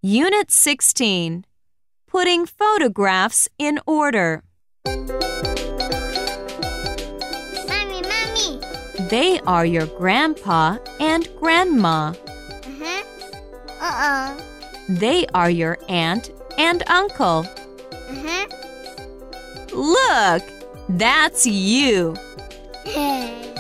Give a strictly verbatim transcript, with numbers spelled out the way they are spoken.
Unit sixteen. Putting photographs in order. Mommy, Mommy. They are your grandpa and grandma. Uh-huh. Uh-uh. They are your aunt and uncle. Uh-huh. Look, that's you.